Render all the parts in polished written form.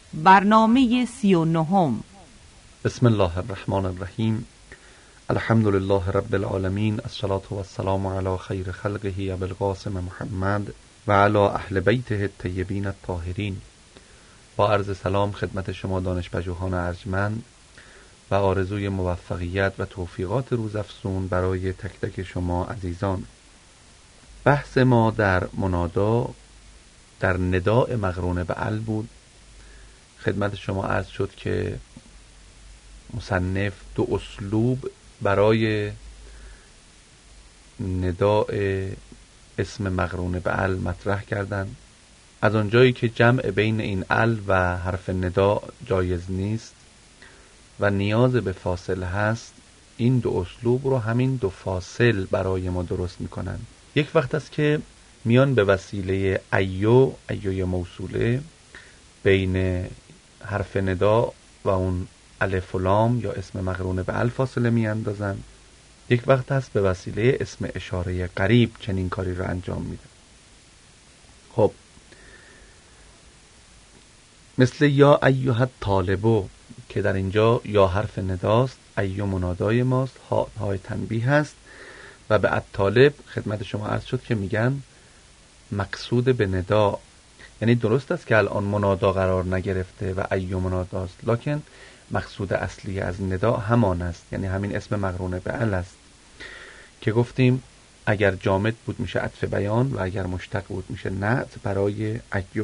برنامه 39. بسم الله الرحمن الرحیم. الحمد لله رب العالمین، الصلاة و السلام علی خیر خلقه ابوالقاسم محمد و علی اهل بیته الطیبین الطاهرین. با عرض سلام خدمت شما دانشپژوهان ارجمند و آرزوی موفقیت و توفیقات روزافزون برای تک تک شما عزیزان. بحث ما در منادا در نداء مقرون به ال بود. خدمت شما عرض شد که مصنف دو اسلوب برای نداء اسم مقرون به ال مطرح کردند. از آنجایی که جمع بین این ال و حرف ندا جایز نیست و نیاز به فاصل هست، این دو اسلوب رو همین دو فاصل برای ما درست میکنن. یک وقت است که میان به وسیله ایو موصوله بین حرف ندا و اون الف و لام یا اسم مقرون به ال فاصله میاندازن. یک وقت هست به وسیله اسم اشاره قریب چنین کاری رو انجام میدن. خب مثل یا ایها الطالبو که در اینجا یا حرف نداست، ایو منادای ماست، های تنبیه هست و به الطالب خدمت شما عرض شد که میگن مقصود به ندا، یعنی درست است که الان منادا قرار نگرفته و ایو مناداست، لکن مقصود اصلی از ندا همان است، یعنی همین اسم مقرون به ال است که گفتیم اگر جامد بود میشه عطف بیان و اگر مشتق بود میشه نعت برای ایو.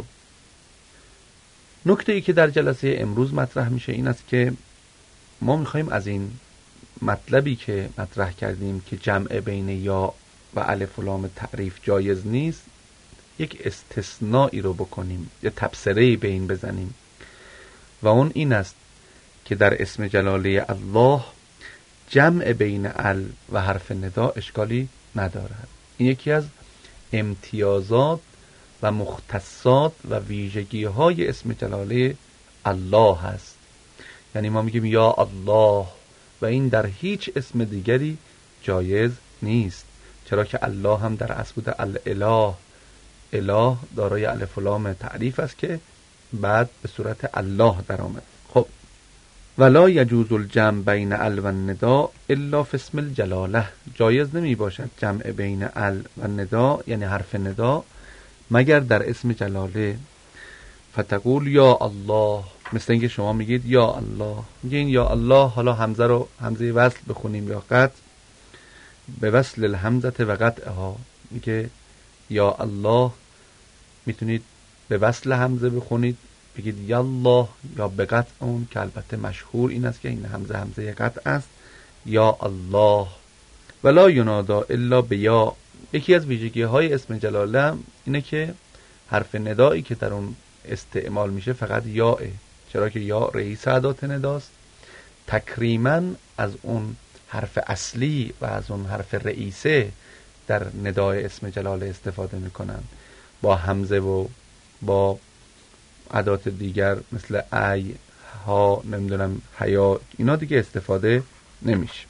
نکته ای که در جلسه امروز مطرح میشه این است که ما میخوایم از این مطلبی که مطرح کردیم که جمع بین یا و الف و لام تعریف جایز نیست یک استثنایی رو بکنیم، یا تبصره‌ای به این بزنیم و اون این است که در اسم جلاله الله جمع بین ال و حرف ندا اشکالی ندارد. این یکی از امتیازات و مختصات و ویژگی های اسم جلاله الله هست. یعنی ما میگیم یا الله و این در هیچ اسم دیگری جایز نیست، چرا که الله هم در اصل بوده الاله، اله دارای الف و لام تعریف است که بعد به صورت الله در آمد. خب ولا یجوز الجمع بین ال و الندا الا فی اسم الجلاله، جایز نمی باشد جمع بین ال و ندا یعنی حرف ندا مگر در اسم جلاله. فتقول یا الله، مثل اینکه شما میگید یا الله، میگین یا الله، حالا همزه رو همزه وصل بخونیم یا قطع، به وصل الهمزه و قطعها میگه یا الله، میتونید به وصل همزه بخونید بگید یا الله یا به قطع اون، که البته مشهور این است که این همزه قطع است، یا الله. ولا ینادا الا به یا. یکی از ویژگی های اسم جلاله اینه که حرف ندایی که در اون استعمال میشه فقط یاه، چرا که یا رئیس ادات نداست، تکریما از اون حرف اصلی و از اون حرف رئیسه در ندای اسم جلاله استفاده میکنن، با همزه و با ادات دیگر مثل ای، ها، نمیدونم حیا، اینا دیگه استفاده نمیشه.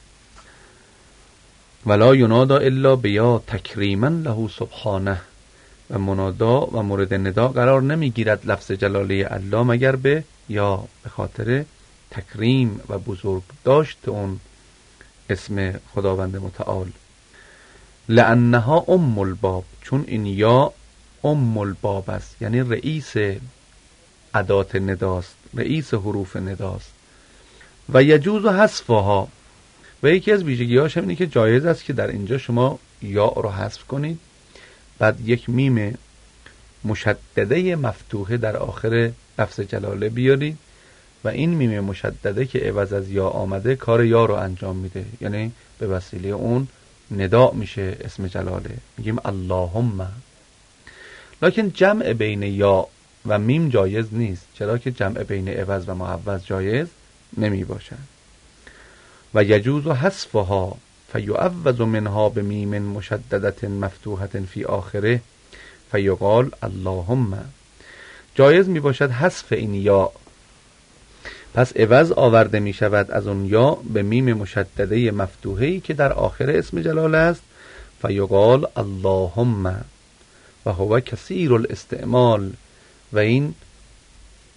ولا ینادا الا بیا تکریما له سبحانه، و منادا و مورد ندا قرار نمیگیرد لفظ جلاله الله مگر به یا، به خاطر تکریم و بزرگ داشت اون اسم خداوند متعال. لانها ام الباب، چون این یا ام الباب است، یعنی رئیس ادات نداست، رئیس حروف نداست. و یجوز حذفها، و یکی از ویژگی‌هاش اینه که جایز است که در اینجا شما یا رو حذف کنید، بعد یک میم مشدده مفتوحه در آخر لفظ جلاله بیارید و این میم مشدده که عوض از یا آمده کار یا رو انجام میده، یعنی به وسیله اون ندا میشه اسم جلاله، میگیم اللهم. لکن جمع بین یا و میم جایز نیست، چرا که جمع بین عوض و معوض جایز نمی باشد. و یجوز حذفها فیعوض منها بمیم مشددة مفتوحة فی آخره فیقال اللهم، جایز می باشد حذف این یا، پس عوض آورده می شود از اون یا به میم مشدده مفتوحه‌ای که در آخر اسم جلاله است، فیقال اللهم، و هو کثیر الاستعمال، و این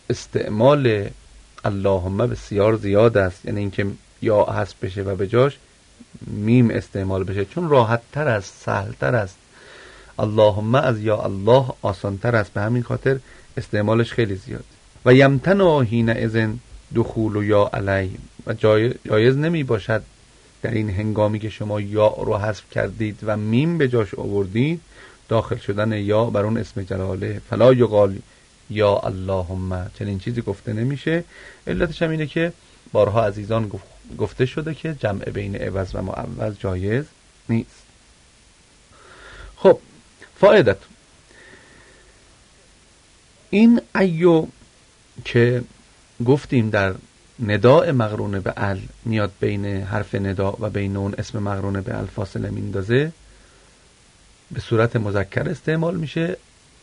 استعمال اللهم بسیار زیاد است، یعنی اینکه یا حذف بشه و به جاش میم استعمال بشه، چون راحت تر است، سهل تر است. اللهم از یا الله آسان تر است، به همین خاطر استعمالش خیلی زیاد. و یمتنع حینئذ دخول یا علی، و جایز نمی باشد در این هنگامی که شما یا رو حذف کردید و میم به جاش آوردید داخل شدن یا بر اون اسم جلاله. فلا یقال یا اللهم، چنین چیزی گفته نمیشه. علتش هم اینه که بارها عزیزان گفته شده که جمع بین عوض و معوض جایز نیست. خب فائدت این ایو که گفتیم در نداء مقرون به ال میاد بین حرف ندا و بین اون اسم مقرون به ال فاصله میندازه، به صورت مذکر استعمال میشه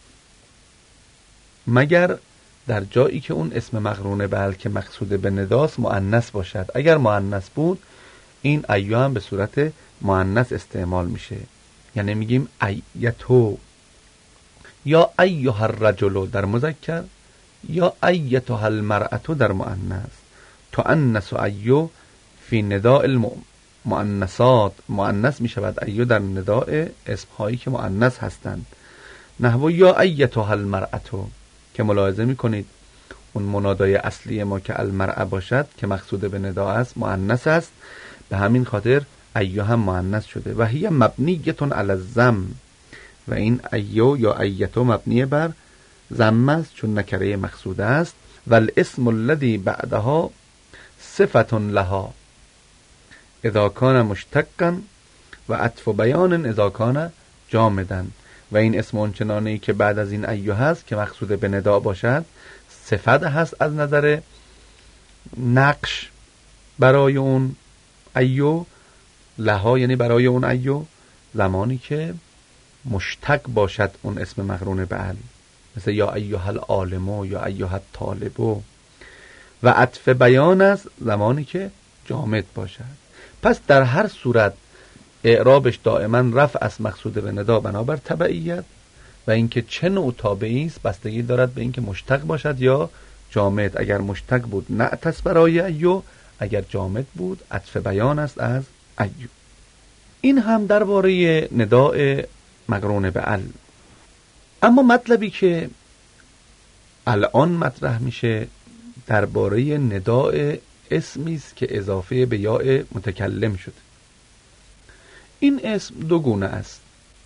مگر در جایی که اون اسم مقرون به ال که مقصود به نداست مؤنث باشد. اگر مؤنث بود این ایو هم به صورت مؤنث استعمال میشه، یعنی میگیم ایتو یا ایها الرجل در مذکر یا ایتها المرأة در مؤنث. تؤنث ایو فی نداء المؤنثات، مؤنث می شود ایو در نداء اسم هایی که مؤنث هستند. نحو یا ایتها المرأة که ملاحظه می کنید اون منادای اصلی ما که المرأة باشد که مقصود به ندا است مؤنث است، به همین خاطر ایو هم مؤنث شده. و هی مبنیه علی الضم، و این ایو یا ایتو مبنی بر ضم است چون نکره مقصود است. و الاسم الذی بعدها صفت لها اذا کان مشتقا و عطف بیان اذا کان جامدا. و این اسم اونچنانی که بعد از این ایو هست که مقصود به ندا باشد صفت هست از نظر نقش برای اون ایو، لها یعنی برای اون ایو زمانی که مشتق باشد اون اسم مقرون به ال، مثل یا ایها العالم یا ایها الطالب. و عطف بیان است زمانی که جامد باشد. پس در هر صورت اعرابش دائما رفع از مقصود به ندا بنابر تبعیت، و اینکه چه نوع تابعی است بستگی دارد به اینکه مشتق باشد یا جامد. اگر مشتق بود نعت است برای ایو، اگر جامد بود عطف بیان است از ایو. این هم درباره نداء مقرون به ال. اما مطلبی که الان مطرح میشه درباره نداء اسمی است که اضافه به یاء متکلم شده. این اسم دو گونه است.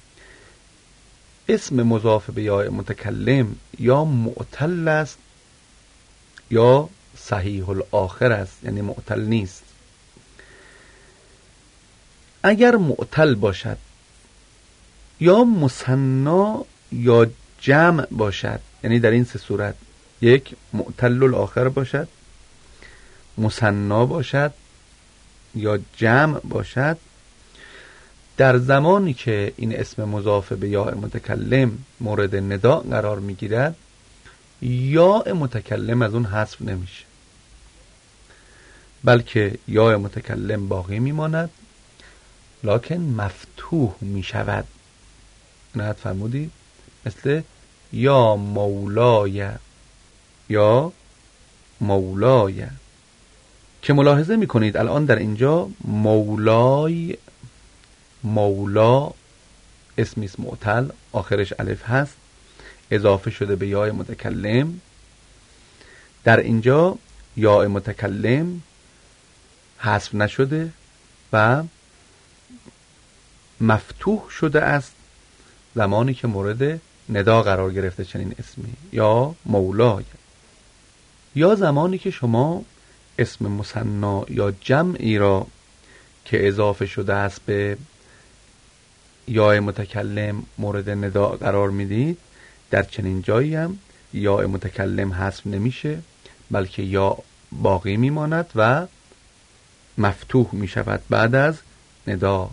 اسم مضاف به یاء متکلم یا معتل است یا صحیح الاخر است، یعنی معتل نیست. اگر معتل باشد یا مثنی یا جمع باشد، یعنی در این سه صورت، یک معتل الاخر باشد، مثنی باشد یا جمع باشد، در زمانی که این اسم مضاف به یاء متکلم مورد ندا قرار میگیرد یاء متکلم از اون حذف نمیشه، بلکه یاء متکلم باقی میماند لکن مفتوح میشود. نهت فرمودید؟ مثل یا مولای یا مولای که ملاحظه میکنید الان در اینجا مولای، مولا اسمی است معتل آخرش الف هست اضافه شده به یاء متکلم. در اینجا یاء متکلم حذف نشده و مفتوح شده است زمانی که مورد ندا قرار گرفته چنین اسمی یا مولای، یا زمانی که شما اسم مثنی یا جمعی را که اضافه شده است به یاء متکلم مورد ندا قرار میدید. در چنین جایی هم یاء متکلم حذف نمیشه بلکه یا باقی میماند و مفتوح میشود بعد از ندا،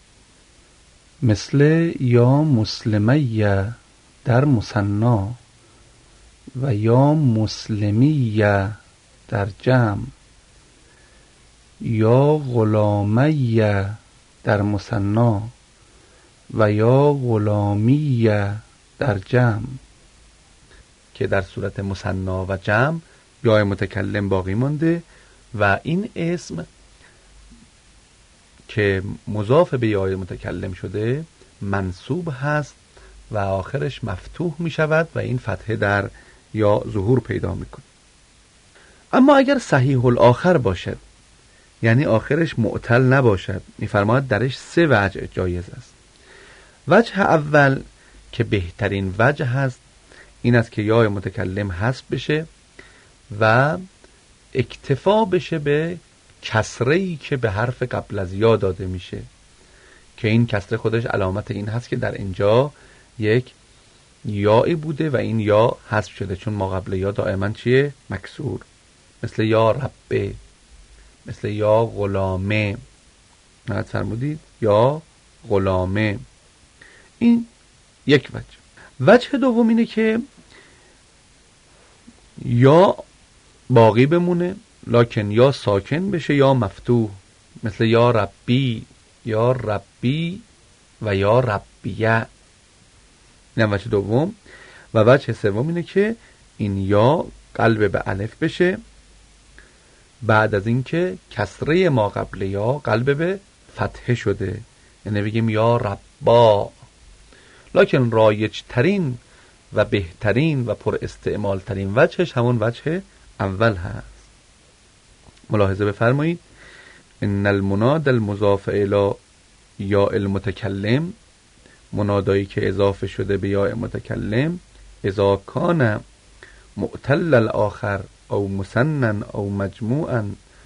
مثل یا مسلمیه در مثنی و یا مسلمیه در جمع، یا غلامیه در مثنی و یا غلامیه در جمع، که در صورت مثنا و جمع یا متکلم باقی مانده و این اسم که مضاف به یا متکلم شده منصوب هست و آخرش مفتوح می شود و این فتحه در یا ظهور پیدا می کنه. اما اگر صحیح الاخر باشد، یعنی آخرش معتل نباشد، می‌فرماید درش 3 وجه جایز است. وجه اول که بهترین وجه هست این است که یا متکلم حذف بشه و اکتفا بشه به کسره‌ای که به حرف قبل از یا داده میشه، که این کسره خودش علامت این هست که در اینجا یک یایی بوده و این یا حذف شده، چون ما قبل یا دائما چیه؟ مکسور، مثل یا ربه، مثل یا غلامه. نهایت فرمودید یا غلامه. این یک وجه. وجه دوم اینه که یا باقی بمونه لکن یا ساکن بشه یا مفتوح، مثل یا ربی، یا ربی و یا ربیه. این وجه دوم. و وجه سوم اینه که این یا قلب به الف بشه بعد از اینکه کسره ما قبل یا قلب به فتحه شده، یعنی بگیم یا ربا. لکن رایج ترین و بهترین و پر استعمال ترین وجهش همون وجه اول هست. ملاحظه بفرمایید ان المناد المضاف الی یا المتکلم، منادایی که اضافه شده به یا متکلم، اذا کان معتل الاخر او مسنن او مجموعا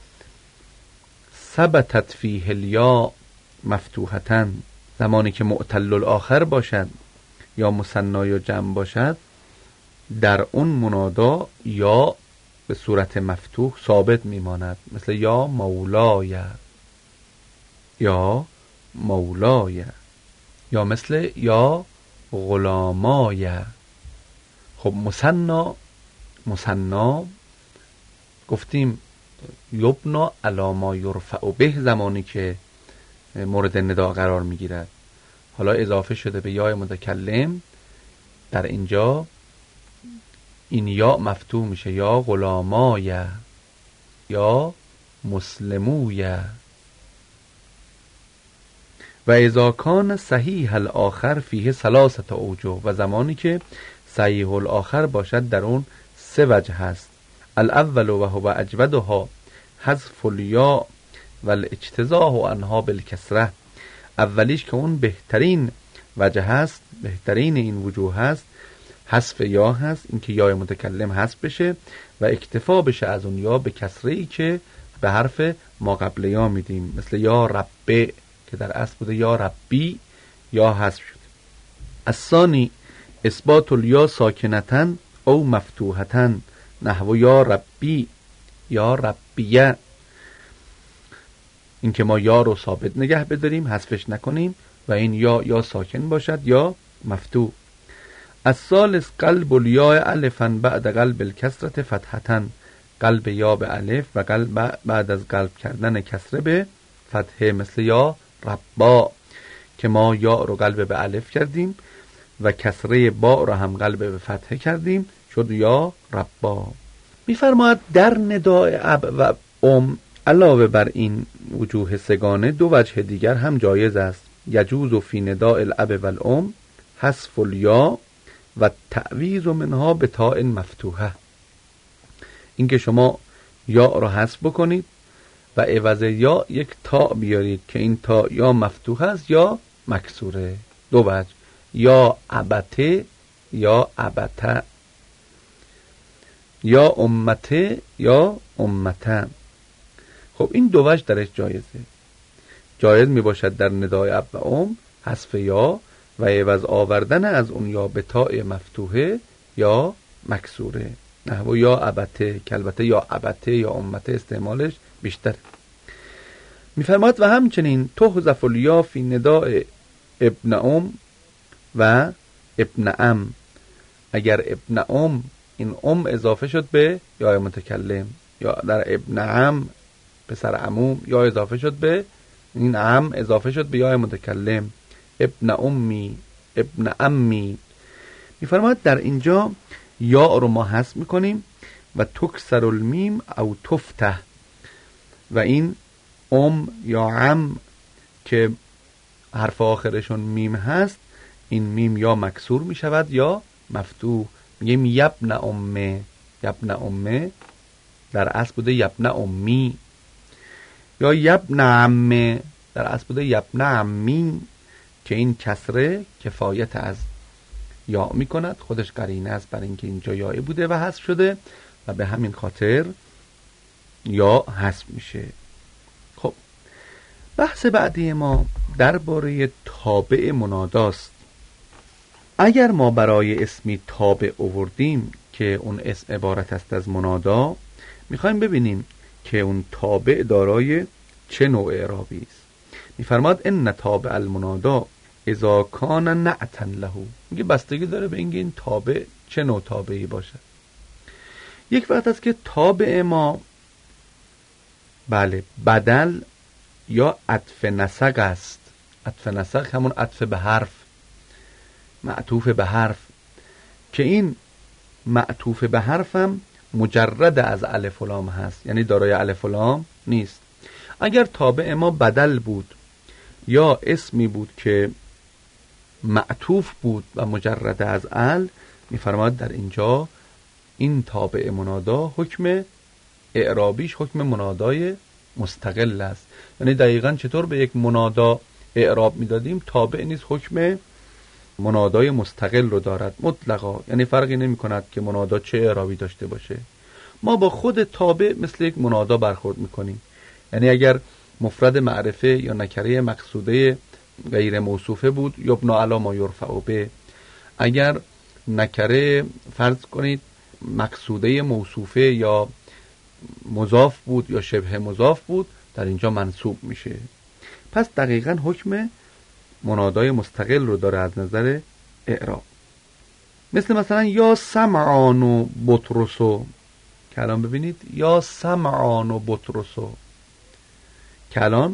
ثبتت فیه الیا مفتوحتاً، زمانی که معتل الاخر باشد یا مثنا یا جمع باشد در اون منادا یا به صورت مفتوح ثابت میماند، مثل یا مولای، یا مولای، یا مثل یا غلامای. خب مثنا گفتیم یبنا علی ما یرفع به زمانی که مورد ندا قرار میگیرد. حالا اضافه شده به یا متکلم، در اینجا این یا مفتوح میشه یا غلامای یا مسلموی. و اذا کان صحیح الاخر فیه 3 اوجه، و زمانی که صحیح الاخر باشد در اون 3 وجه هست. الاول و هو اجودها حذف الیا و الاجتزاء عنها بالکسره. اولیش که اون بهترین وجه هست، بهترین این وجوه هست، حذف یا هست، اینکه یا متکلم حذف بشه و اکتفا بشه از اون یا به کسره‌ای که به حرف ما قبل یا میدیم، مثل یا ربه که در اصل بوده یا ربی، یا حذف شده. الثانی اثبات الیا ساکنتن او مفتوحتن، نحو یا ربی یا ربیه، اینکه ما یا رو ثابت نگه بداریم، حذفش نکنیم و این یا ساکن باشد یا مفتوح. الثالث قلب الیا الفا بعد قلب الکسرة فتحتن، قلب یا به الف و قلب بعد از قلب کردن کسره به فتحه، مثل یا ربا که ما یا رو قلب به الف کردیم و کسره با رو هم قلب به فتحه کردیم، شد یا ربا. می‌فرماید در نداء اب و علاوه بر این وجوه سگانه 2 وجه دیگر هم جایز است. یجوز فی نداء الاب و حذف الیا و تعویض منها به تاء مفتوحه، اینکه شما یا رو حذف بکنید و عوض یا یک تاء بیارید که این تاء یا مفتوح است یا مکسوره. 2 وجه، یا ابته یا ابته، یا امته یا امته. خب این 2 وجه درش جایزه. جایز می باشد در ندای اب و حذف یا و عوض آوردن از اون یا به تاء مفتوحه یا مکسوره، نحو یا ابته، که البته یا ابته یا امته استعمالش بیشتر. میفرماد و همچنین تحذف الیا فی نداء ابن و ابن اگر ابن این اضافه شد به یا متکلم، یا در ابن پسر عموم یا اضافه شد به این اضافه شد به یا متکلم، ابن امی، ابن امی. میفرماید در اینجا یا رو ما حذف میکنیم و تکسر المیم او تفتح، و این یا عم که حرف آخرشون میم هست، این میم یا مکسور می شود یا مفتوح. میگیم یبن امه، یبن امه در اصل بوده یبن امی، یا یبن عمه در اصل بوده یبن عمی، که این کسره کفایت از یا می کند، خودش قرینه است بر اینکه اینجا یایی بوده و حذف شده و به همین خاطر یا حذف میشه. خب بحث بعدی ما درباره تابع مناداست. اگر ما برای اسمی تابع آوردیم که اون اسم عبارت است از منادا، میخوایم ببینیم که اون تابع دارای چه نوع اعرابی است. میفرماد ان تابع المنادا اذا کان نعتا له، میگه بستگی داره به اینکه این تابع چه نوع تابعی باشه. یک وقت است که تابع ما بله بدل یا عطف نسق است. عطف نسق همون عطف به حرف، معطوف به حرف، که این معطوف به حرفم مجرد از الف و لام هست، یعنی دارای الف و لام نیست. اگر تابع ما بدل بود یا اسمی بود که معطوف بود و مجرد از ال، میفرماد در اینجا این تابع منادا حکم اعرابیش حکم منادای مستقل است. یعنی دقیقاً چطور به یک منادا اعراب میدادیم، تابع نیست حکم منادای مستقل رو دارد مطلقا، یعنی فرقی نمی کند که منادا چه اعرابی داشته باشه. ما با خود تابع مثل یک منادا برخورد میکنیم. یعنی اگر مفرد معرفه یا نکره مقصوده غیر موصوفه بود یبنا علی ما یرفع به، اگر نکره فرض کنید مقصوده موصوفه یا مضاف بود یا شبه مضاف بود، در اینجا منصوب میشه. پس دقیقاً حکم منادای مستقل رو داره از نظر اعراب. مثلا یا سمعان و بطرسو، که الان ببینید یا سمعان و بطرسو، که الان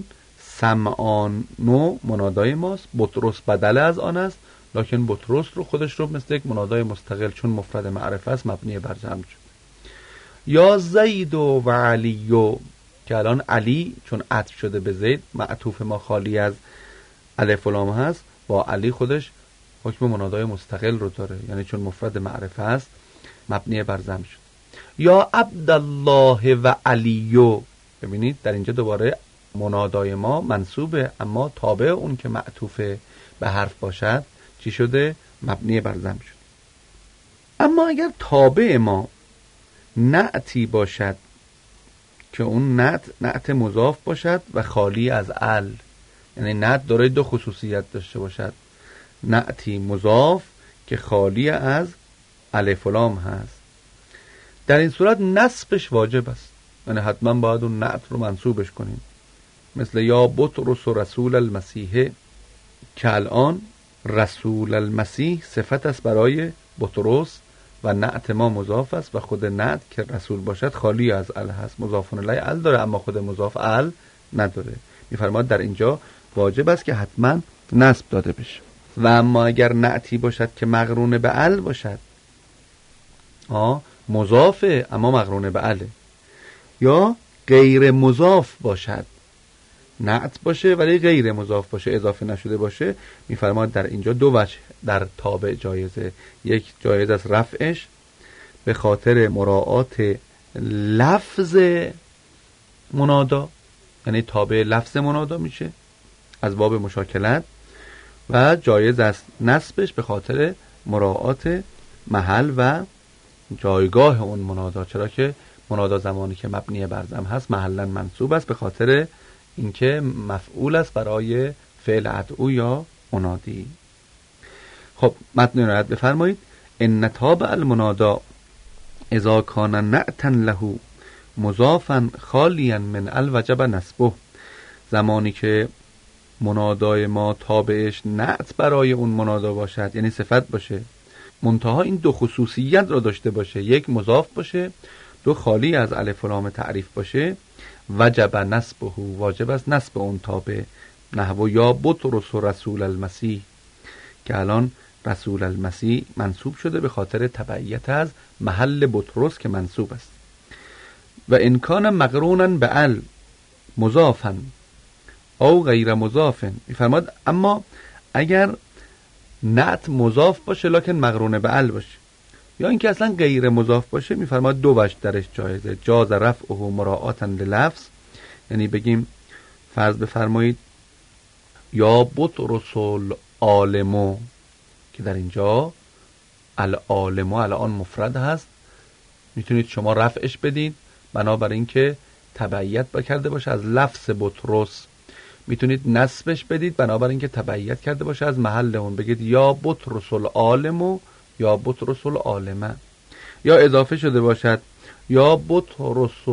سمعانو منادای ماست، بطرس بدل از آن است، لکن بطرس رو خودش رو مثل یک منادای مستقل چون مفرد معرفه است مبنی بر جمع شد. یا زید و علیو، که الان علی چون عطف شده به زید، معطوف ما خالی از الف و لام هست، با علی خودش حکم منادای مستقل رو داره، یعنی چون مفرد معرفه است مبنی بر ضم شد. یا عبدالله و علیو، ببینید در اینجا دوباره منادای ما منصوبه، اما تابع اون که معطوف به حرف باشد چی شده؟ مبنی بر ضم شد. اما اگر تابع ما نعتی باشد که اون نعت مضاف باشد و خالی از ال، یعنی نعت دارای دو خصوصیت داشته باشد، نعتی مضاف که خالی از الف و لام هست، در این صورت نصبش واجب است، یعنی حتما باید اون نعت رو منصوبش کنیم. مثل یا بطرس و رسول المسیح، که الان رسول المسیح صفت است برای بطرس و نعت ما مضاف است و خود نعت که رسول باشد خالی از ال هست، مضاف الیه ال داره اما خود مضاف ال نداره. میفرماد در اینجا واجب است که حتما نصب داده بشه. و اما اگر نعتی باشد که مقرون به ال باشد، مضافه اما مقرون به اله، یا غیر مضاف باشد، نعت باشه ولی غیر مضاف باشه، اضافه نشده باشه، میفرماد در اینجا دو وجه در تابع جایزه. یک جایز است رفعش به خاطر مراعات لفظ منادا، یعنی تابع لفظ منادا میشه از باب مشاکلت، و جایز است نصبش به خاطر مراعات محل و جایگاه اون منادا، چرا که منادا زمانی که مبنی بر ضم هست محلا منصوب است به خاطر اینکه مفعول است برای فعل ادعو یا منادی. خب متن عنایت بفرمایید. ان تابع المنادا اذا کان نعتا له مضافا خالیا من الوجب نصبه، زمانی که منادای ما تابعش نعت برای اون منادا باشد، یعنی صفت باشه، منتها این دو خصوصیت را داشته باشه، یک مضاف باشه، دو خالی از الف و لام تعریف باشه، وجب نصبه، واجب است نصب اون تابع. نحو یا بطرس و رسول المسیح، که الان رسول المسیح منصوب شده به خاطر تبعیت از محل بطرس که منصوب است. و ان کان مقرونا به ال مضافا او غیر مضاف، میفرماد اما اگر نعت مضاف باشه لکن مقرون به ال باشه، یا اینکه اصلا غیر مضاف باشه، میفرماد دو وجه درش جایزه. جاز رفعه مراعاتا للفظ، یعنی بگیم فرض بفرمایید یا بطرس العالم، که در اینجا العالم الان مفرد هست، میتونید شما رفعش بدید بنابراین اینکه تبعیت کرده باشه از لفظ بطرس. میتونید نصبش بدید بنابراین اینکه تبعیت کرده باشه از محل اون، بگید یا بطرس العالم یا بطرس العالمه. یا اضافه شده باشد یا بطرس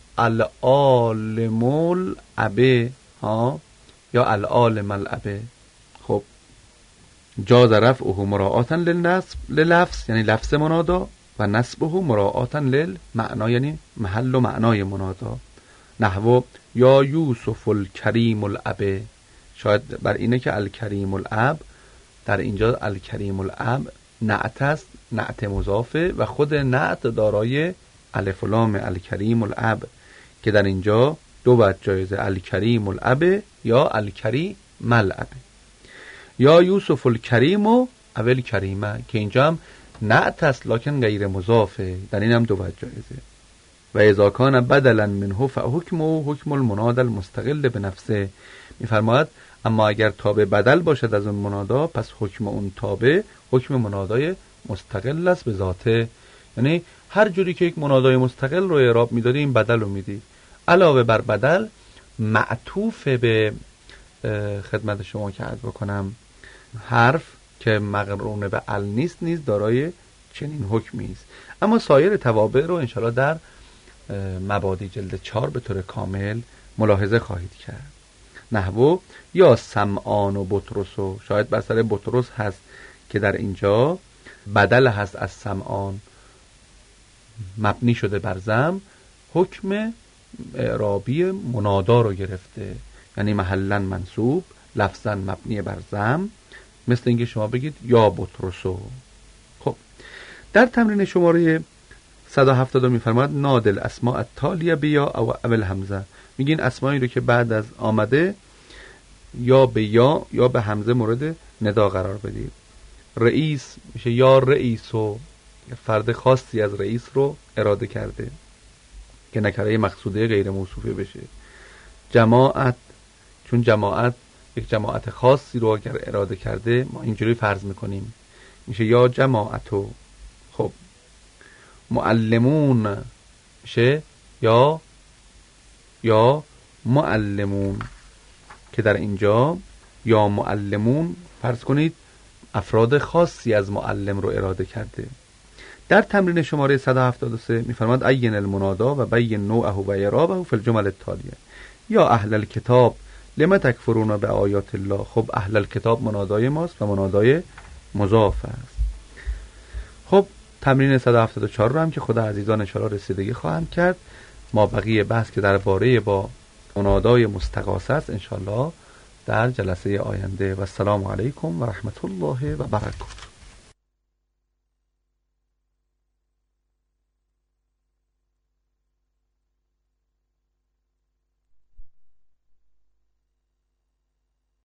العالم الابه یا العالم الابه. خب جاز رفعه مراعاتا لللفظ یعنی لفظ منادا، و نصبه مراعاتا للمعنا یعنی محل و معنای منادا. نحو یا یوسف الکریم الاب، شاید بر اینه که الکریم الاب در اینجا الکریم الاب نعت است، نعت مضافه و خود نعت دارای الف و لام الکریم الاب، که در اینجا دو وجه جایزه، الکریم الاب یا الکریم الاب. یا یوسف الکریم و اول کریمه، که اینجا هم نعت است لکن غیر مضافه، در این هم دو وجه جایزه. و اذا کان بدلا منه فحکمه حکم المنادى المستقل بنفسه، میفرماید اما اگر تابع بدل باشد از اون منادا، پس حکم اون تابع حکم منادای مستقل است به ذاته. یعنی هر جوری که یک منادای مستقل رو اعراب میدادی این بدل رو میدی. علاوه بر بدل معطوف به خدمت شما که عرض بکنم حرف که مقرون به ال نیست نیز دارای چنین حکمی است. اما سایر توابع رو انشاءالله در مبادی جلد 4 به طور کامل ملاحظه خواهید کرد. نحو یا سمعان و بطرس، شاید بر سر بطرس هست که در اینجا بدل هست از سمعان، مبنی شده بر ضم، حکم اعرابی منادا رو گرفته، یعنی محلا منصوب لفظا مبنی بر ضم، مثل اینکه شما بگید یا بطرسو. خب در تمرین شماره 170 میفرماید نادل اسماء التالیه بیا او اول همزه، میگین اسمایی رو که بعد از آمده یا به یا به همزه مورد ندا قرار بدید. رئیس میشه یا رئیسو، فرد خاصی از رئیس رو اراده کرده که نکره مقصوده غیر موصوفه بشه. جماعت، چون جماعت یک جماعت خاصی رو اگر اراده کرده ما اینجوری فرض میکنیم میشه یا جماعتو. خب معلمون میشه یا معلمون، که در اینجا یا معلمون فرض کنید افراد خاصی از معلم رو اراده کرده. در تمرین شماره 173 میفرماد عین المنادا و بین نوعه و اعرابه فی الجمل التالیه. یا اهل الکتاب لما تکفرون به آیات الله. خب اهل الکتاب منادای ماست و منادای مضاف است. خب تمرین 174 رو هم که خدا عزیزان انشاءالله رسیدگی خواهند کرد. ما بقیه بحث که درباره با منادای مستغاثه است انشاءالله در جلسه آینده. و السلام علیکم و رحمت الله و برکاته.